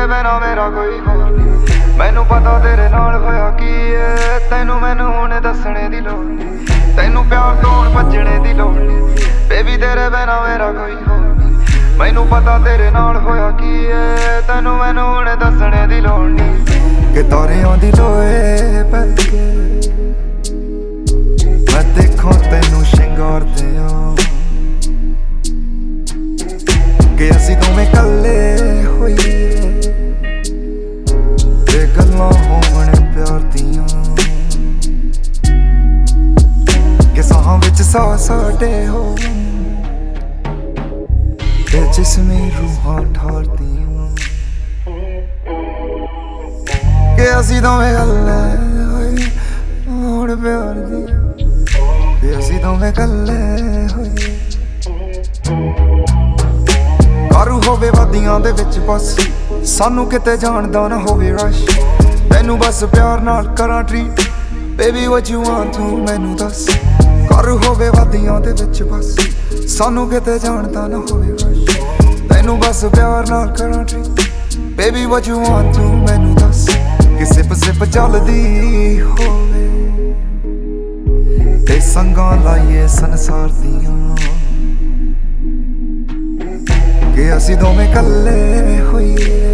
तेरे बिना मेरा कोई होर नहीं। मैनू पता तेरे नाल होया की है, तैनू मैनू हुण दसणे दी लोड़ नहीं। तैनू प्यार तो हुण भज्जणे दी लोड़ नहीं। बेबी तेरे बिना मेरा कोई होर नहीं। मैनू पता तेरे नाल होया की है, तैनू मैनू हुण दसणे दी लोड़ नहीं। कि तारियां दी लोए पै के मैं देखो तैनू शिंगारदे कि असीं दोवें कल्ले होईए ते गल्लां होवण प्यार दियां कि साहां विच साह साडे होवण ते जिस्मी रूहां ठरदियां कि असीं दोवें कल्ले होईए होण प्यार दियां कि असीं दोवें कल्ले होईए। कारू होवे वादियां दे विच बस सानू किते जाण दा ना होवे रश। तैनू बस प्यार नाल करां treat baby what you want to मैनू दस। कारू होवे वादियां दे विच बस सानू किते जाण दा ना होवे रश। तैनू बस प्यार नाल करां treat baby what you want to मैनू दस। कि सिप सिप चलदी होवे ते संगां लाइए संसार दियां कि असीं दोवें कल्ले होईए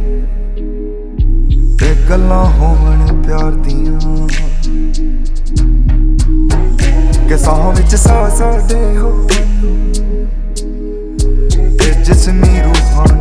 ते गल्लां होवण प्यार दियां कि साहां विच साह साडे होवण ते जिस्मी रूहां